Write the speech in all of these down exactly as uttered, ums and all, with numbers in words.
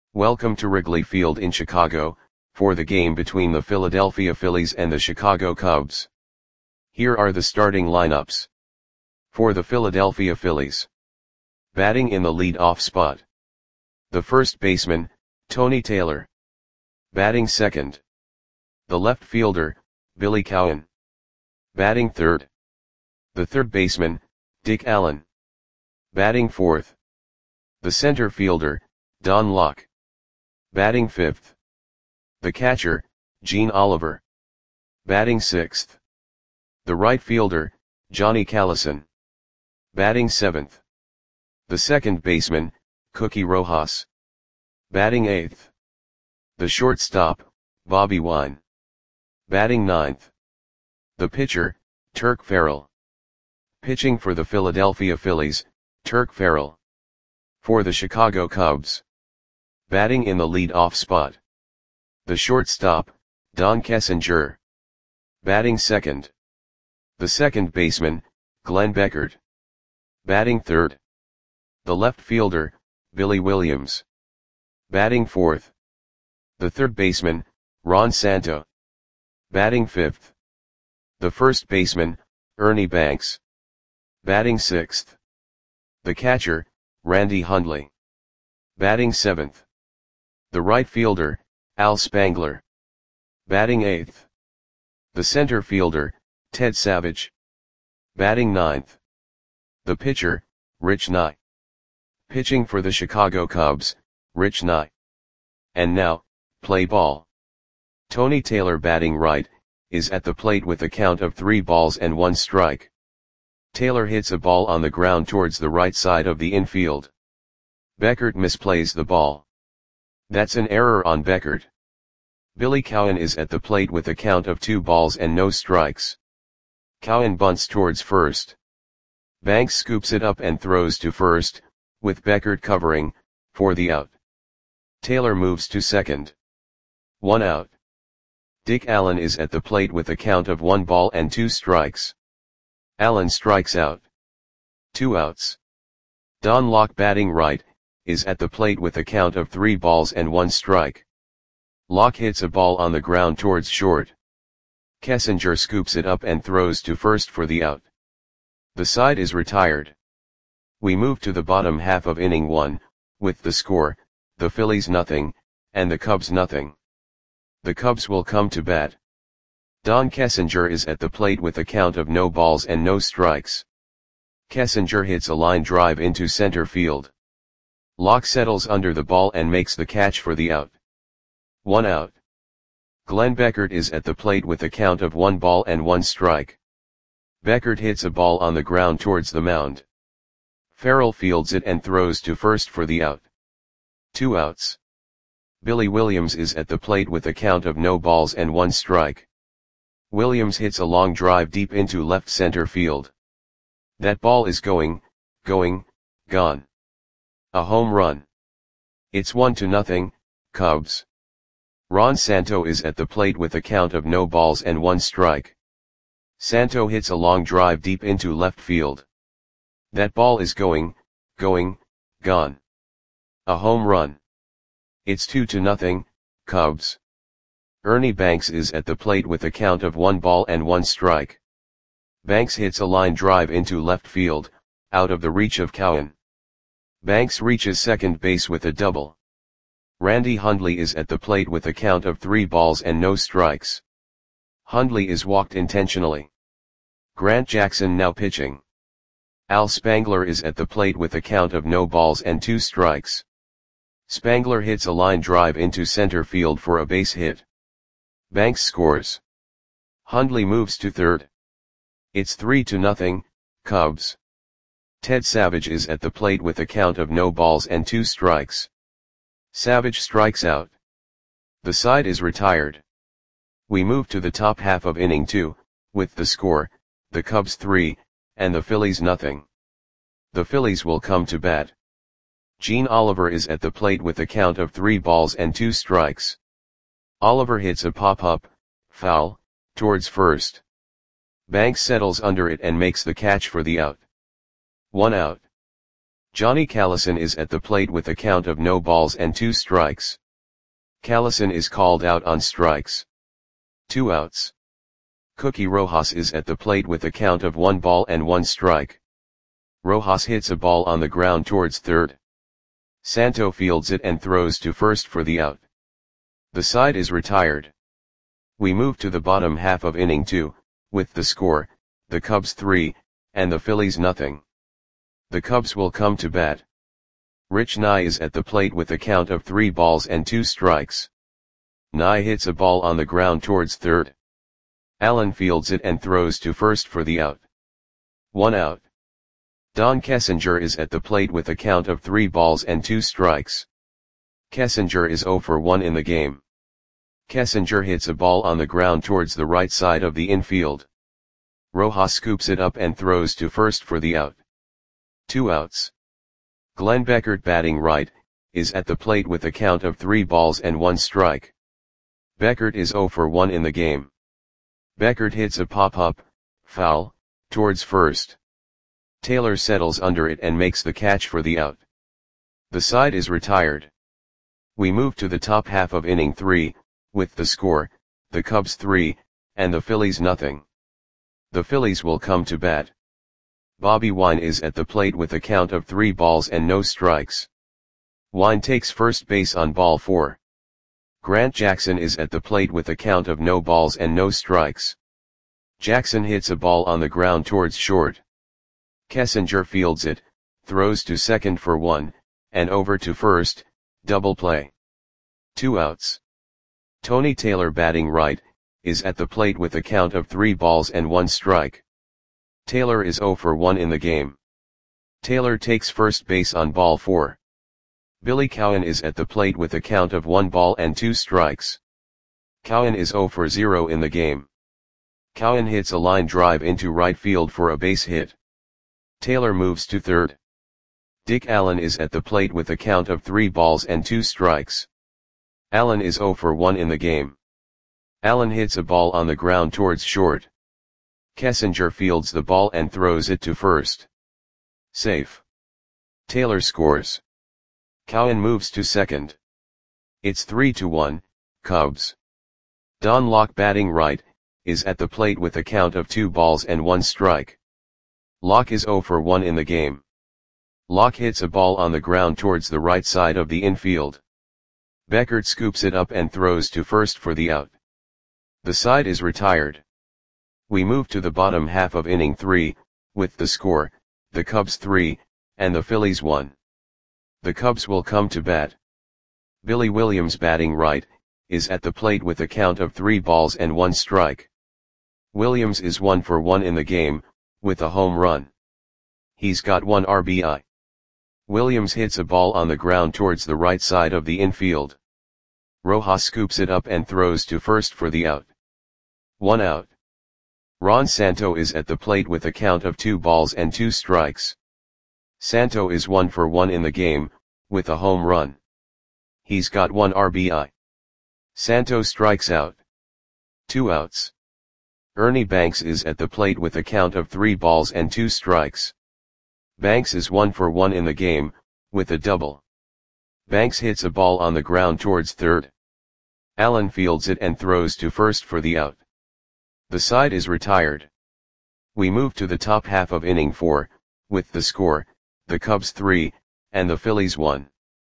Welcome to Wrigley Field in Chicago, for the game between the Philadelphia Phillies and the Chicago Cubs. Here are the starting lineups. For the Philadelphia Phillies. Batting in the lead-off spot. The first baseman, Tony Taylor. Batting second. The left fielder, Billy Cowan. Batting third. The third baseman, Dick Allen. Batting fourth. The center fielder, Don Locke. Batting fifth. The catcher, Gene Oliver. Batting sixth. The right fielder, Johnny Callison. Batting seventh. The second baseman, Cookie Rojas. Batting eighth. The shortstop, Bobby Wine. Batting ninth. The pitcher, Turk Farrell. Pitching for the Philadelphia Phillies, Turk Farrell. For the Chicago Cubs. Batting in the lead-off spot. The shortstop, Don Kessinger. Batting second. The second baseman, Glenn Beckert. Batting third. The left fielder, Billy Williams. Batting fourth. The third baseman, Ron Santo. Batting fifth. The first baseman, Ernie Banks. Batting sixth. The catcher, Randy Hundley. Batting seventh. The right fielder, Al Spangler. Batting eighth. The center fielder, Ted Savage. Batting ninth. The pitcher, Rich Nye. Pitching for the Chicago Cubs, Rich Nye. And now, play ball. Tony Taylor, batting right, is at the plate with a count of three balls and one strike. Taylor hits a ball on the ground towards the right side of the infield. Beckert misplays the ball. That's an error on Beckert. Billy Cowan is at the plate with a count of two balls and no strikes. Cowan bunts towards first. Banks scoops it up and throws to first, with Beckert covering, for the out. Taylor moves to second. One out. Dick Allen is at the plate with a count of one ball and two strikes. Allen strikes out. Two outs. Don Locke, batting right, is at the plate with a count of three balls and one strike. Locke hits a ball on the ground towards short. Kessinger scoops it up and throws to first for the out. The side is retired. We move to the bottom half of inning one, with the score, the Phillies nothing, and the Cubs nothing. The Cubs will come to bat. Don Kessinger is at the plate with a count of no balls and no strikes. Kessinger hits a line drive into center field. Locke settles under the ball and makes the catch for the out. One out. Glenn Beckert is at the plate with a count of one ball and one strike. Beckert hits a ball on the ground towards the mound. Farrell fields it and throws to first for the out. Two outs. Billy Williams is at the plate with a count of no balls and one strike. Williams hits a long drive deep into left center field. That ball is going, going, gone. A home run. It's one to nothing, Cubs. Ron Santo is at the plate with a count of no balls and one strike. Santo hits a long drive deep into left field. That ball is going, going, gone. A home run. It's two to nothing, Cubs. Ernie Banks is at the plate with a count of one ball and one strike. Banks hits a line drive into left field, out of the reach of Cowan. Banks reaches second base with a double. Randy Hundley is at the plate with a count of three balls and no strikes. Hundley is walked intentionally. Grant Jackson now pitching. Al Spangler is at the plate with a count of no balls and two strikes. Spangler hits a line drive into center field for a base hit. Banks scores. Hundley moves to third. It's three to nothing, Cubs. Ted Savage is at the plate with a count of no balls and two strikes. Savage strikes out. The side is retired. We move to the top half of inning two, with the score, the Cubs three, and the Phillies nothing. The Phillies will come to bat. Gene Oliver is at the plate with a count of three balls and two strikes. Oliver hits a pop-up, foul, towards first. Banks settles under it and makes the catch for the out. One out. Johnny Callison is at the plate with a count of no balls and two strikes. Callison is called out on strikes. Two outs. Cookie Rojas is at the plate with a count of one ball and one strike. Rojas hits a ball on the ground towards third. Santo fields it and throws to first for the out. The side is retired. We move to the bottom half of inning two, with the score, the Cubs three, and the Phillies nothing. The Cubs will come to bat. Rich Nye is at the plate with a count of three balls and two strikes. Nye hits a ball on the ground towards third. Allen fields it and throws to first for the out. One out. Don Kessinger is at the plate with a count of three balls and two strikes. Kessinger is oh for one in the game. Kessinger hits a ball on the ground towards the right side of the infield. Rojas scoops it up and throws to first for the out. Two outs. Glenn Beckert, batting right, is at the plate with a count of three balls and one strike. Beckert is oh for one in the game. Beckert hits a pop-up, foul, towards first. Taylor settles under it and makes the catch for the out. The side is retired. We move to the top half of inning three, with the score, the Cubs three, and the Phillies nothing. The Phillies will come to bat. Bobby Wine is at the plate with a count of three balls and no strikes. Wine takes first base on ball four. Grant Jackson is at the plate with a count of no balls and no strikes. Jackson hits a ball on the ground towards short. Kessinger fields it, throws to second for one, and over to first, double play. Two outs. Tony Taylor, batting right, is at the plate with a count of three balls and one strike. Taylor is oh for one in the game. Taylor takes first base on ball four. Billy Cowan is at the plate with a count of one ball and two strikes. Cowan is oh for zero in the game. Cowan hits a line drive into right field for a base hit. Taylor moves to third. Dick Allen is at the plate with a count of three balls and two strikes. Allen is oh for one in the game. Allen hits a ball on the ground towards short. Kessinger fields the ball and throws it to first. Safe. Taylor scores. Cowan moves to second. It's three to one, Cubs. Don Locke, batting right, is at the plate with a count of two balls and one strike. Locke is oh for one in the game. Locke hits a ball on the ground towards the right side of the infield. Beckert scoops it up and throws to first for the out. The side is retired. We move to the bottom half of inning three, with the score, the Cubs three, and the Phillies one. The Cubs will come to bat. Billy Williams, batting right, is at the plate with a count of three balls and one strike. Williams is one for one in the game, with a home run. He's got one R B I. Williams hits a ball on the ground towards the right side of the infield. Rojas scoops it up and throws to first for the out. One out. Ron Santo is at the plate with a count of two balls and two strikes. Santo is one for one in the game, with a home run. He's got one R B I. Santo strikes out. Two outs. Ernie Banks is at the plate with a count of three balls and two strikes. Banks is one for one in the game, with a double. Banks hits a ball on the ground towards third. Allen fields it and throws to first for the out. The side is retired. We move to the top half of inning four, with the score, the Cubs three, and the Phillies one.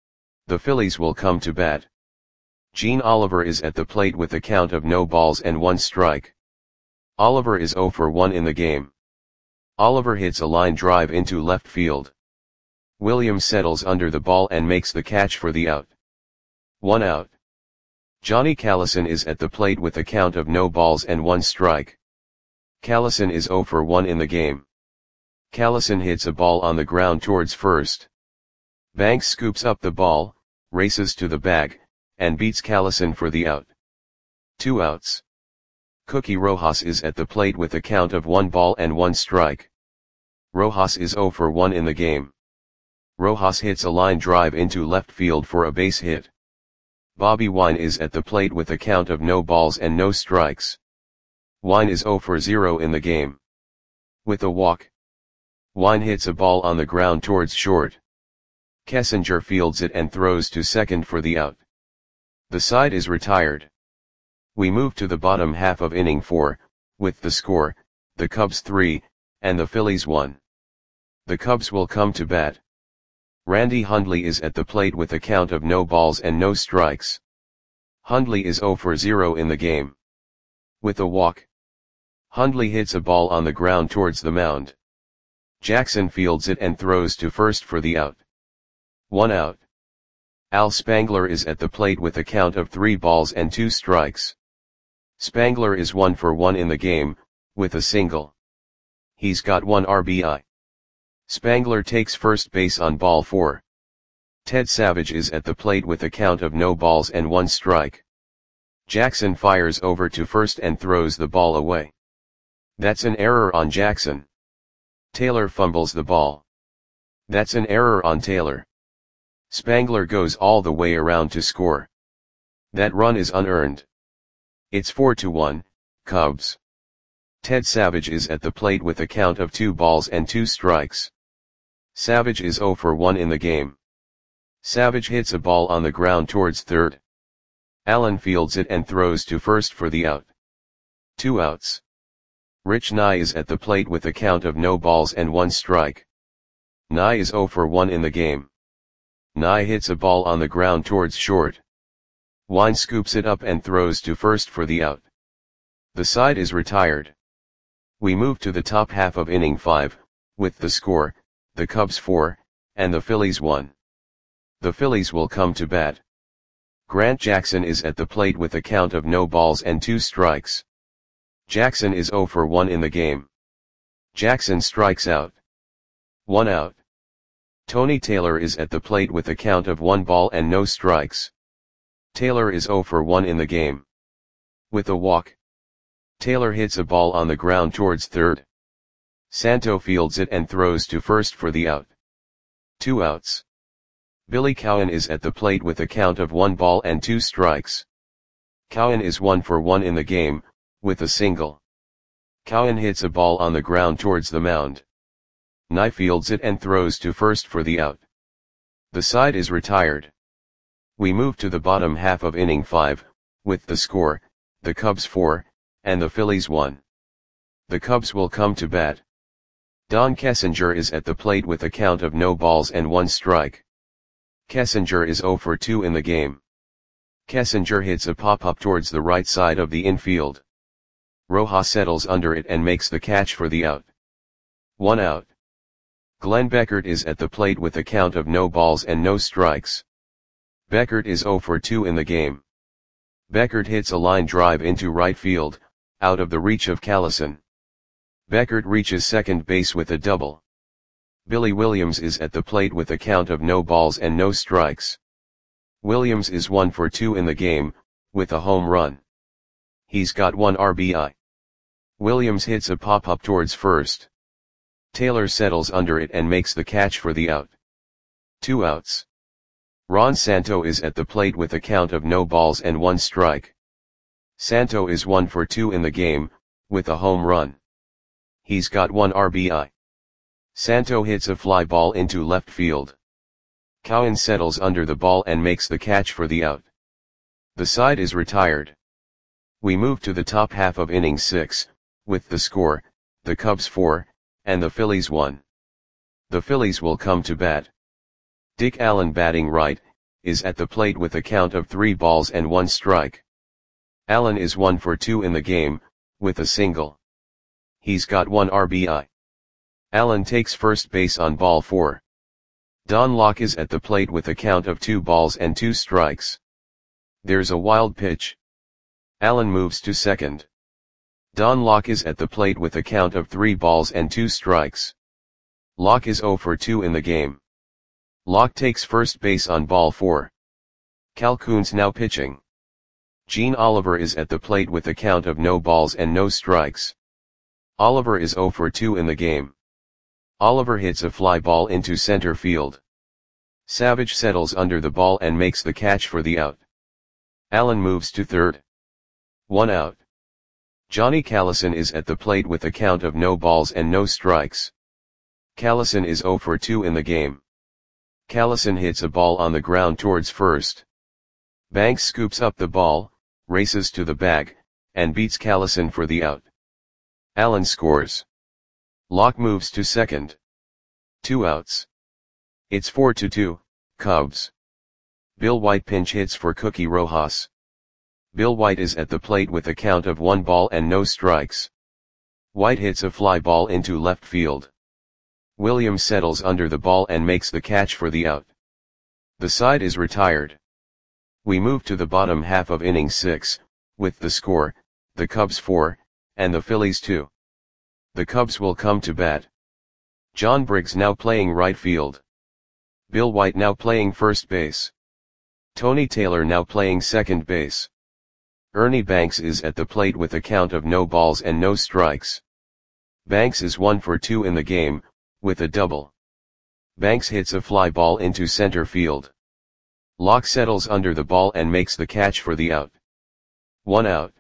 The Phillies will come to bat. Gene Oliver is at the plate with a count of no balls and one strike. Oliver is oh for one in the game. Oliver hits a line drive into left field. Williams settles under the ball and makes the catch for the out. One out. Johnny Callison is at the plate with a count of no balls and one strike. Callison is oh for one in the game. Callison hits a ball on the ground towards first. Banks scoops up the ball, races to the bag, and beats Callison for the out. Two outs. Cookie Rojas is at the plate with a count of one ball and one strike. Rojas is oh for one in the game. Rojas hits a line drive into left field for a base hit. Bobby Wine is at the plate with a count of no balls and no strikes. Wine is oh for zero in the game. With a walk. Wine hits a ball on the ground towards short. Kessinger fields it and throws to second for the out. The side is retired. We move to the bottom half of inning four, with the score, the Cubs three, and the Phillies one. The Cubs will come to bat. Randy Hundley is at the plate with a count of no balls and no strikes. Hundley is zero for zero in the game. With a walk, Hundley hits a ball on the ground towards the mound. Jackson fields it and throws to first for the out. One out. Al Spangler is at the plate with a count of three balls and two strikes. Spangler is one for one in the game, with a single. He's got one R B I. Spangler takes first base on ball four. Ted Savage is at the plate with a count of no balls and one strike. Jackson fires over to first and throws the ball away. That's an error on Jackson. Taylor fumbles the ball. That's an error on Taylor. Spangler goes all the way around to score. That run is unearned. It's four to one, Cubs. Ted Savage is at the plate with a count of two balls and two strikes. Savage is zero for one in the game. Savage hits a ball on the ground towards third. Allen fields it and throws to first for the out. Two outs. Rich Nye is at the plate with a count of no balls and one strike. Nye is zero for one in the game. Nye hits a ball on the ground towards short. Wine scoops it up and throws to first for the out. The side is retired. We move to the top half of inning five, with the score, the Cubs four, and the Phillies one. The Phillies will come to bat. Grant Jackson is at the plate with a count of no balls and two strikes. Jackson is zero for one in the game. Jackson strikes out. One out. Tony Taylor is at the plate with a count of one ball and no strikes. Taylor is zero for one in the game. With a walk, Taylor hits a ball on the ground towards third. Santo fields it and throws to first for the out. Two outs. Billy Cowan is at the plate with a count of one ball and two strikes. Cowan is one for one in the game, with a single. Cowan hits a ball on the ground towards the mound. Nye fields it and throws to first for the out. The side is retired. We move to the bottom half of inning five, with the score, the Cubs four, and the Phillies one. The Cubs will come to bat. Don Kessinger is at the plate with a count of no balls and one strike. Kessinger is zero for two in the game. Kessinger hits a pop-up towards the right side of the infield. Rojas settles under it and makes the catch for the out. One out. Glenn Beckert is at the plate with a count of no balls and no strikes. Beckert is zero for two in the game. Beckert hits a line drive into right field, out of the reach of Callison. Beckert reaches second base with a double. Billy Williams is at the plate with a count of no balls and no strikes. Williams is one for two in the game, with a home run. He's got one R B I. Williams hits a pop-up towards first. Taylor settles under it and makes the catch for the out. Two outs. Ron Santo is at the plate with a count of no balls and one strike. Santo is one for two in the game, with a home run. He's got one R B I. Santo hits a fly ball into left field. Cowan settles under the ball and makes the catch for the out. The side is retired. We move to the top half of inning six, with the score, the Cubs four, and the Phillies one. The Phillies will come to bat. Dick Allen, batting right, is at the plate with a count of three balls and one strike. Allen is one for two in the game, with a single. He's got one R B I. Allen takes first base on ball four. Don Locke is at the plate with a count of two balls and two strikes. There's a wild pitch. Allen moves to second. Don Locke is at the plate with a count of three balls and two strikes. Locke is zero for two in the game. Locke takes first base on ball four. Cal Koons now pitching. Gene Oliver is at the plate with a count of no balls and no strikes. Oliver is zero for two in the game. Oliver hits a fly ball into center field. Savage settles under the ball and makes the catch for the out. Allen moves to third. One out. Johnny Callison is at the plate with a count of no balls and no strikes. Callison is zero for two in the game. Callison hits a ball on the ground towards first. Banks scoops up the ball, races to the bag, and beats Callison for the out. Allen scores. Locke moves to second. Two outs. It's four to two, Cubs. Bill White pinch hits for Cookie Rojas. Bill White is at the plate with a count of one ball and no strikes. White hits a fly ball into left field. Williams settles under the ball and makes the catch for the out. The side is retired. We move to the bottom half of inning six, with the score, the Cubs four, and the Phillies two. The Cubs will come to bat. John Briggs now playing right field. Bill White now playing first base. Tony Taylor now playing second base. Ernie Banks is at the plate with a count of no balls and no strikes. Banks is one for two in the game, with a double. Banks hits a fly ball into center field. Locke settles under the ball and makes the catch for the out. One out.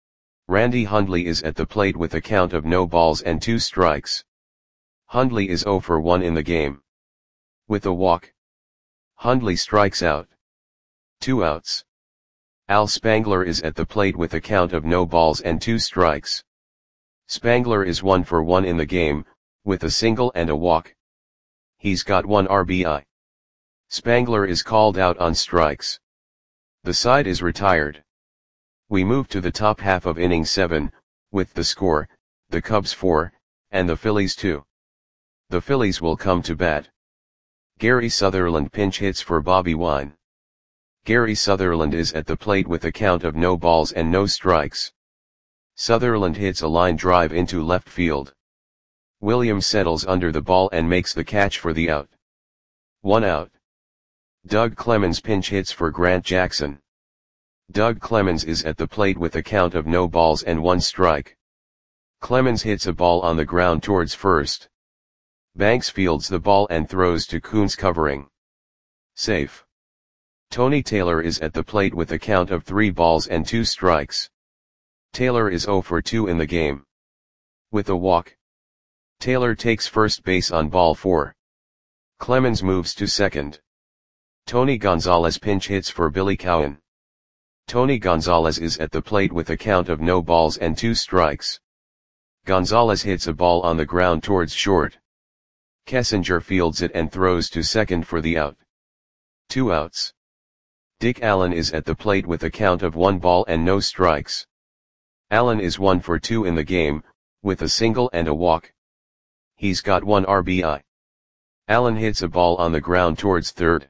Randy Hundley is at the plate with a count of no balls and two strikes. Hundley is zero for one in the game. With a walk, Hundley strikes out. Two outs. Al Spangler is at the plate with a count of no balls and two strikes. Spangler is one for one in the game, with a single and a walk. He's got one R B I. Spangler is called out on strikes. The side is retired. We move to the top half of inning seven, with the score, the Cubs four, and the Phillies two. The Phillies will come to bat. Gary Sutherland pinch hits for Bobby Wine. Gary Sutherland is at the plate with a count of no balls and no strikes. Sutherland hits a line drive into left field. Williams settles under the ball and makes the catch for the out. One out. Doug Clemens pinch hits for Grant Jackson. Doug Clemens is at the plate with a count of no balls and one strike. Clemens hits a ball on the ground towards first. Banks fields the ball and throws to Coons covering. Safe. Tony Taylor is at the plate with a count of three balls and two strikes. Taylor is zero for two in the game. With a walk, Taylor takes first base on ball four. Clemens moves to second. Tony Gonzalez pinch hits for Billy Cowan. Tony Gonzalez is at the plate with a count of no balls and two strikes. Gonzalez hits a ball on the ground towards short. Kessinger fields it and throws to second for the out. Two outs. Dick Allen is at the plate with a count of one ball and no strikes. Allen is one for two in the game, with a single and a walk. He's got one R B I. Allen hits a ball on the ground towards third.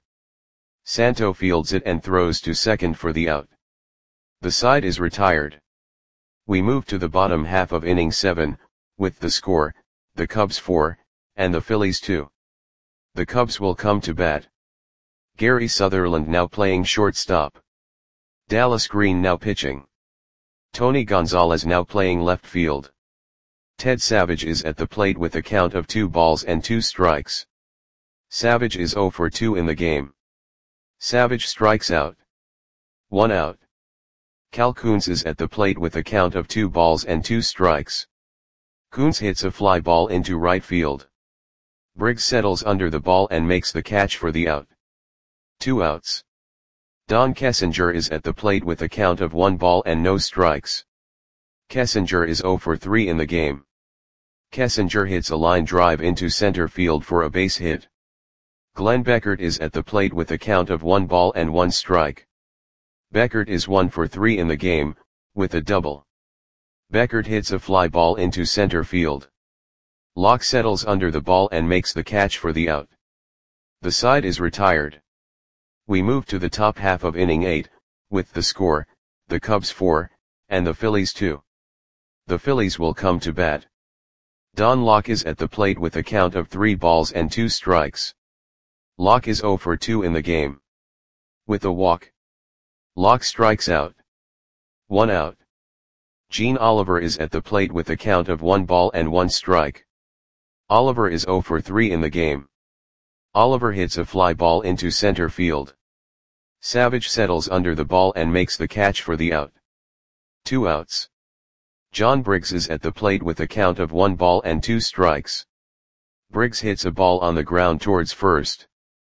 Santo fields it and throws to second for the out. The side is retired. We move to the bottom half of inning seven, with the score, the Cubs four, and the Phillies two. The Cubs will come to bat. Gary Sutherland now playing shortstop. Dallas Green now pitching. Tony Gonzalez now playing left field. Ted Savage is at the plate with a count of two balls and two strikes. Savage is zero for two in the game. Savage strikes out. One out. Cal Coons is at the plate with a count of two balls and two strikes. Coons hits a fly ball into right field. Briggs settles under the ball and makes the catch for the out. Two outs. Don Kessinger is at the plate with a count of one ball and no strikes. Kessinger is zero for three in the game. Kessinger hits a line drive into center field for a base hit. Glenn Beckert is at the plate with a count of one ball and one strike. Beckert is one for three in the game, with a double. Beckert hits a fly ball into center field. Locke settles under the ball and makes the catch for the out. The side is retired. We move to the top half of inning eight, with the score, the Cubs four, and the Phillies two. The Phillies will come to bat. Don Locke is at the plate with a count of three balls and two strikes. Locke is zero for two in the game. With a walk, Locke strikes out. One out. Gene Oliver is at the plate with a count of one ball and one strike. Oliver is zero for three in the game. Oliver hits a fly ball into center field. Savage settles under the ball and makes the catch for the out. Two outs. John Briggs is at the plate with a count of one ball and two strikes. Briggs hits a ball on the ground towards first.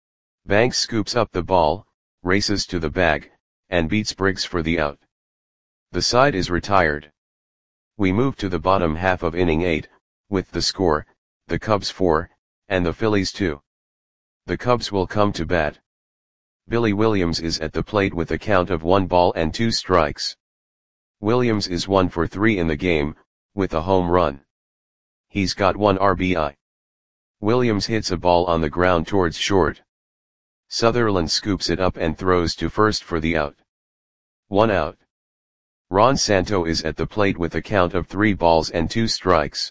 Banks scoops up the ball, races to the bag, and beats Briggs for the out. The side is retired. We move to the bottom half of inning eight, with the score, the Cubs four, and the Phillies two. The Cubs will come to bat. Billy Williams is at the plate with a count of one ball and two strikes. Williams is one for three in the game, with a home run. He's got one R B I. Williams hits a ball on the ground towards short. Sutherland scoops it up and throws to first for the out. One out. Ron Santo is at the plate with a count of three balls and two strikes.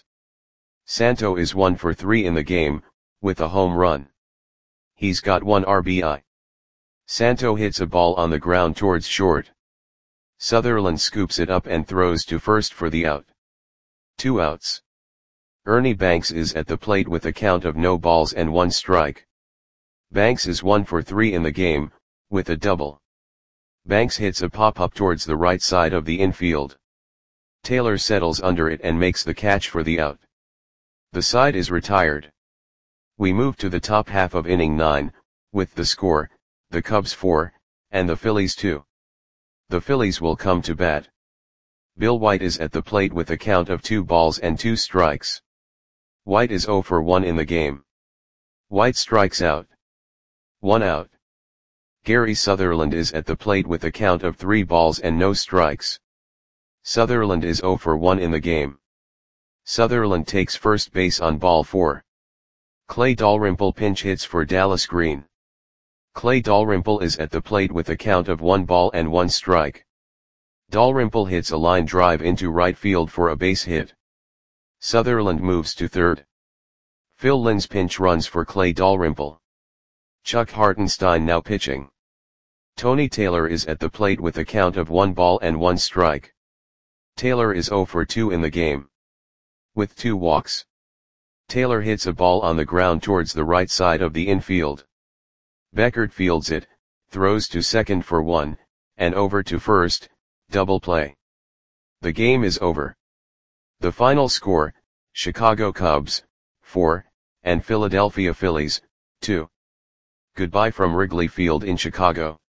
Santo is one for three in the game, with a home run. He's got one R B I. Santo hits a ball on the ground towards short. Sutherland scoops it up and throws to first for the out. Two outs. Ernie Banks is at the plate with a count of no balls and one strike. Banks is one for three in the game, with a double. Banks hits a pop-up towards the right side of the infield. Taylor settles under it and makes the catch for the out. The side is retired. We move to the top half of inning nine, with the score, the Cubs four, and the Phillies two. The Phillies will come to bat. Bill White is at the plate with a count of two balls and two strikes. White is zero for one in the game. White strikes out. One out. Gary Sutherland is at the plate with a count of three balls and no strikes. Sutherland is zero for one in the game. Sutherland takes first base on ball four. Clay Dalrymple pinch hits for Dallas Green. Clay Dalrymple is at the plate with a count of one ball and one strike. Dalrymple hits a line drive into right field for a base hit. Sutherland moves to third. Phil Linz pinch runs for Clay Dalrymple. Chuck Hartenstein now pitching. Tony Taylor is at the plate with a count of one ball and one strike. Taylor is zero for two in the game. With two walks. Taylor hits a ball on the ground towards the right side of the infield. Beckert fields it, throws to second for one, and over to first, double play. The game is over. The final score, Chicago Cubs, four, and Philadelphia Phillies, two. Goodbye from Wrigley Field in Chicago.